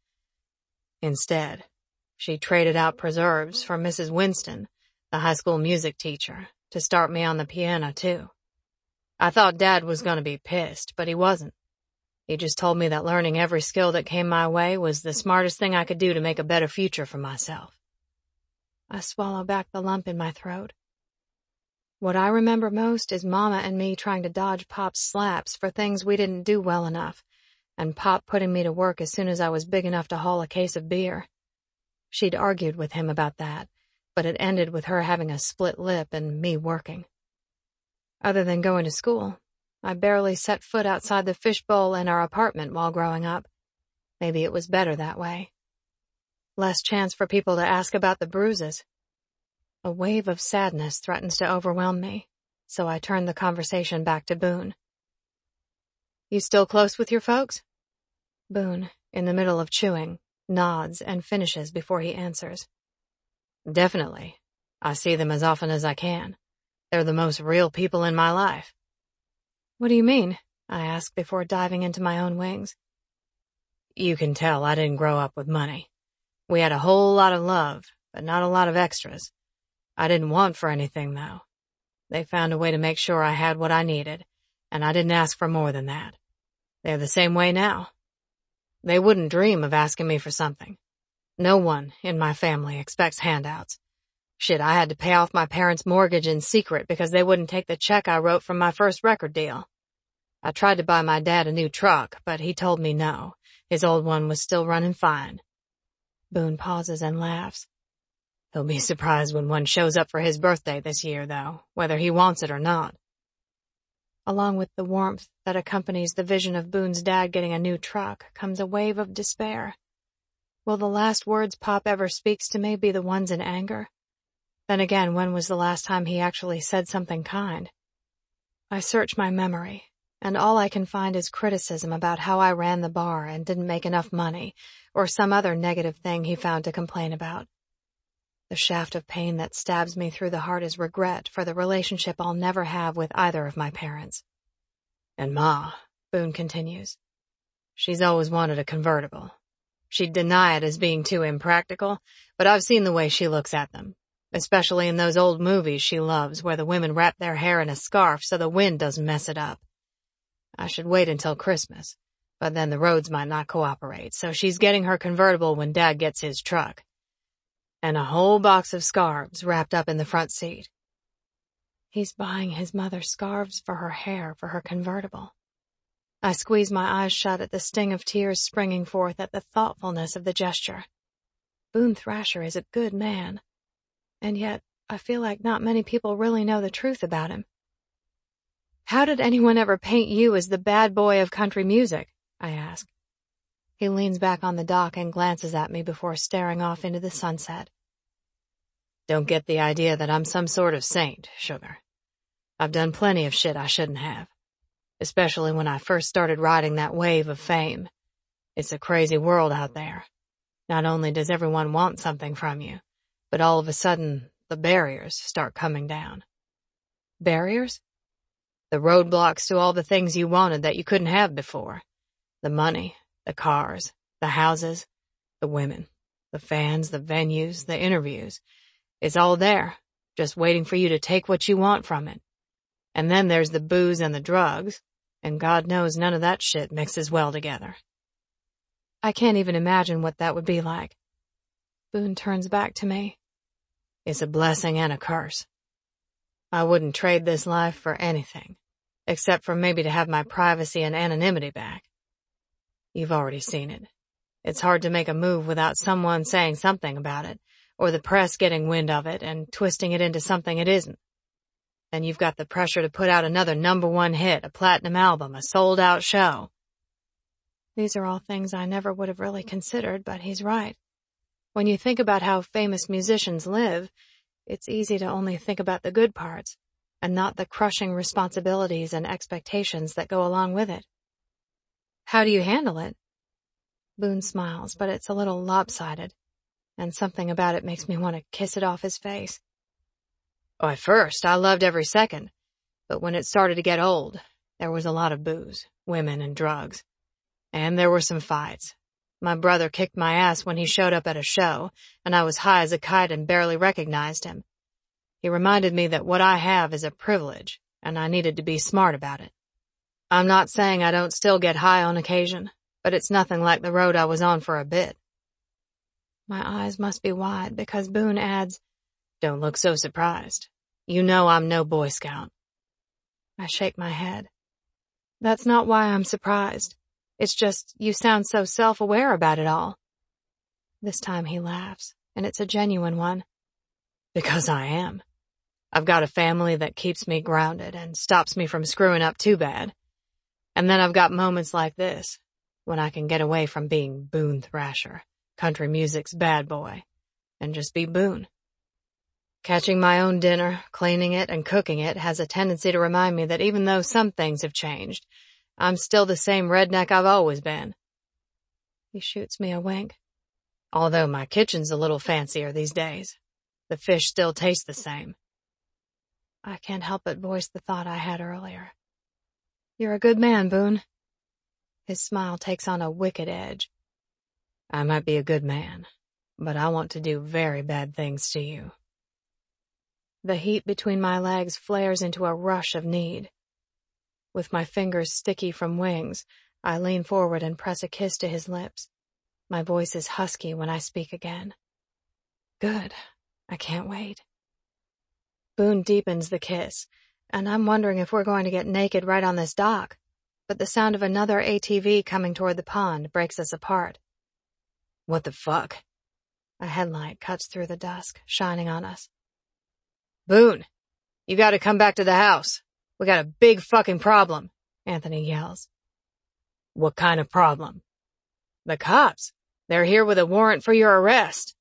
Instead, she traded out preserves for Missus Winston, the high school music teacher, to start me on the piano, too. I thought Dad was going to be pissed, but he wasn't. He just told me that learning every skill that came my way was the smartest thing I could do to make a better future for myself. I swallow back the lump in my throat. What I remember most is Mama and me trying to dodge Pop's slaps for things we didn't do well enough, and Pop putting me to work as soon as I was big enough to haul a case of beer. She'd argued with him about that, but it ended with her having a split lip and me working. Other than going to school, I barely set foot outside the fishbowl in our apartment while growing up. Maybe it was better that way. Less chance for people to ask about the bruises. A wave of sadness threatens to overwhelm me, so I turn the conversation back to Boone. You still close with your folks? Boone, in the middle of chewing, nods and finishes before he answers. Definitely. I see them as often as I can. They're the most real people in my life. What do you mean? I ask before diving into my own wings. You can tell I didn't grow up with money. We had a whole lot of love, but not a lot of extras. I didn't want for anything, though. They found a way to make sure I had what I needed, and I didn't ask for more than that. They're the same way now. They wouldn't dream of asking me for something. No one in my family expects handouts. Shit, I had to pay off my parents' mortgage in secret because they wouldn't take the check I wrote from my first record deal. I tried to buy my dad a new truck, but he told me no. His old one was still running fine. Boone pauses and laughs. He'll be surprised when one shows up for his birthday this year, though, whether he wants it or not. Along with the warmth that accompanies the vision of Boone's dad getting a new truck comes a wave of despair. Will the last words Pop ever speaks to me be the ones in anger? Then again, when was the last time he actually said something kind? I search my memory, and all I can find is criticism about how I ran the bar and didn't make enough money, or some other negative thing he found to complain about. The shaft of pain that stabs me through the heart is regret for the relationship I'll never have with either of my parents. And Ma, Boone continues, she's always wanted a convertible. She'd deny it as being too impractical, but I've seen the way she looks at them, especially in those old movies she loves where the women wrap their hair in a scarf so the wind doesn't mess it up. I should wait until Christmas, but then the roads might not cooperate, so she's getting her convertible when Dad gets his truck. And a whole box of scarves wrapped up in the front seat. He's buying his mother scarves for her hair for her convertible. I squeeze my eyes shut at the sting of tears springing forth at the thoughtfulness of the gesture. Boone Thrasher is a good man, and yet I feel like not many people really know the truth about him. How did anyone ever paint you as the bad boy of country music? I ask. He leans back on the dock and glances at me before staring off into the sunset. Don't get the idea that I'm some sort of saint, sugar. I've done plenty of shit I shouldn't have, especially when I first started riding that wave of fame. It's a crazy world out there. Not only does everyone want something from you, but all of a sudden, the barriers start coming down. Barriers? The roadblocks to all the things you wanted that you couldn't have before. The money, the cars, the houses, the women, the fans, the venues, the interviews. It's all there, just waiting for you to take what you want from it. And then there's the booze and the drugs, and God knows none of that shit mixes well together. I can't even imagine what that would be like. Boone turns back to me. It's a blessing and a curse. I wouldn't trade this life for anything, except for maybe to have my privacy and anonymity back. You've already seen it. It's hard to make a move without someone saying something about it, or the press getting wind of it and twisting it into something it isn't. Then you've got the pressure to put out another number one hit, a platinum album, a sold-out show. These are all things I never would have really considered, but he's right. When you think about how famous musicians live, it's easy to only think about the good parts, and not the crushing responsibilities and expectations that go along with it. How do you handle it? Boone smiles, but it's a little lopsided, and something about it makes me want to kiss it off his face. Oh, at first, I loved every second, but when it started to get old, there was a lot of booze, women, and drugs. And there were some fights. My brother kicked my ass when he showed up at a show, and I was high as a kite and barely recognized him. He reminded me that what I have is a privilege, and I needed to be smart about it. I'm not saying I don't still get high on occasion, but it's nothing like the road I was on for a bit. My eyes must be wide because Boone adds, "Don't look so surprised. You know I'm no Boy Scout." I shake my head. That's not why I'm surprised. It's just, you sound so self-aware about it all. This time he laughs, and it's a genuine one. Because I am. I've got a family that keeps me grounded and stops me from screwing up too bad. And then I've got moments like this, when I can get away from being Boone Thrasher, country music's bad boy, and just be Boone. Catching my own dinner, cleaning it, and cooking it has a tendency to remind me that even though some things have changed, I'm still the same redneck I've always been. He shoots me a wink. Although my kitchen's a little fancier these days. The fish still tastes the same. I can't help but voice the thought I had earlier. You're a good man, Boone. His smile takes on a wicked edge. I might be a good man, but I want to do very bad things to you. The heat between my legs flares into a rush of need. With my fingers sticky from wings, I lean forward and press a kiss to his lips. My voice is husky when I speak again. Good. I can't wait. Boone deepens the kiss, and I'm wondering if we're going to get naked right on this dock, but the sound of another A T V coming toward the pond breaks us apart. What the fuck? A headlight cuts through the dusk, shining on us. Boone, you gotta come back to the house. We got a big fucking problem, Anthony yells. What kind of problem? The cops. They're here with a warrant for your arrest.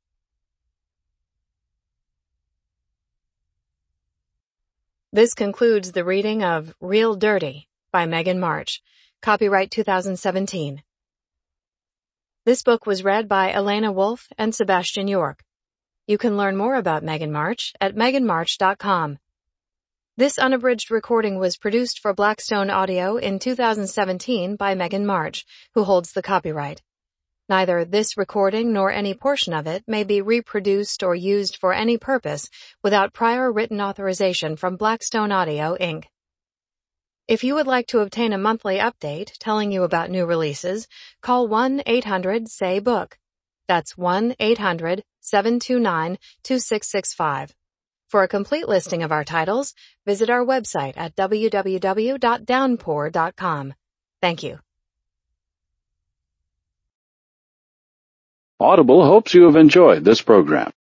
This concludes the reading of Real Dirty by Megan March, copyright two thousand seventeen. This book was read by Elena Wolf and Sebastian York. You can learn more about Megan March at megan march dot com. This unabridged recording was produced for Blackstone Audio in two thousand seventeen by Megan March, who holds the copyright. Neither this recording nor any portion of it may be reproduced or used for any purpose without prior written authorization from Blackstone Audio, Incorporated. If you would like to obtain a monthly update telling you about new releases, call one eight hundred S A Y book. That's one eight hundred seven two nine two six six five. For a complete listing of our titles, visit our website at w w w dot downpour dot com. Thank you. Audible hopes you have enjoyed this program.